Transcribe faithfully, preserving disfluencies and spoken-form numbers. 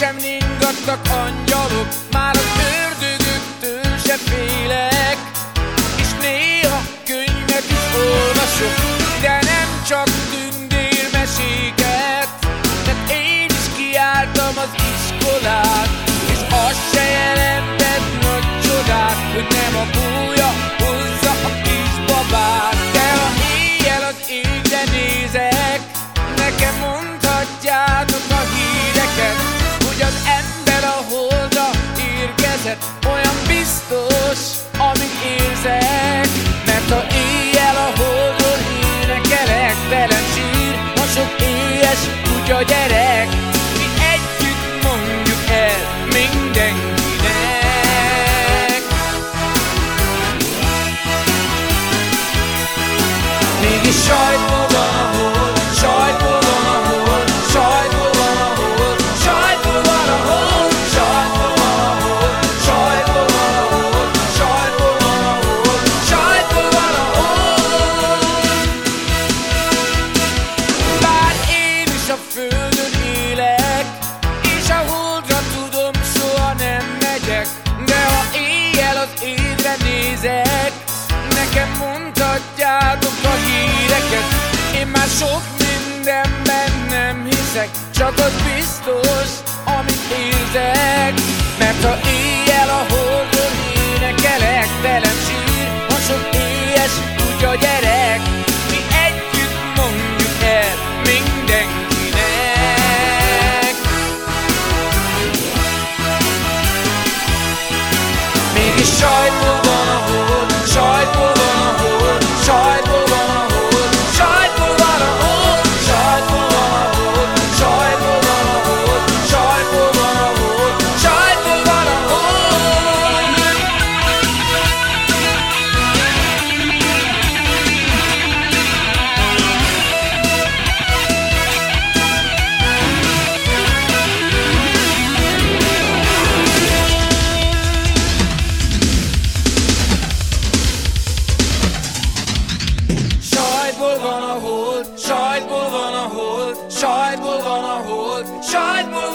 Sosem ringattak angyalok, már az ördögöktől se félek. És néha könyvet is olvasok, de nem csak tündérmeséket. Mert én is kiártam az iskolát, és az se jelentett nagy csodát, hogy nem a gólya hozza a kisbabát. De ha éjjel az égre nézek, nekem mondhatjátok a híreket, hogy az ember a holdra érkezett. Olyan biztos, amit érzek, mert ha éjjel a holdról énekelek, velem sír a sok éhes kutya gyerek. Mi együtt mondjuk el mindenkinek. Mégis sajtból van a hold, sajtból van a hold, sajtból van a hold, sajtból van a hold, sajtból van a hold, sajtból van a hold, sajtból van a hold, sajtból van a hold. Bár én is a földön élek, és a holdra tudom, soha nem megyek, de ha éjjel az égre nézek, nekem mondhatjátok a híreket. Én már sok mindenben nem hiszek, csak az biztos, amit érzek. Mert ha éjjel a holdról énekelek, velem sír a sok éhes kutya gyerek. Mi együtt mondjuk el mindenkinek. Mégis sajtból van a hold, sajtból van a hold, sajtból van a hold, sajtból van a hold, sajtból van a hold, sajtból van a hold, sajtból van a hold, sajtból van a hold. Sajtból van a hold, sajtból van a hold, sajtból van a hold, sajtból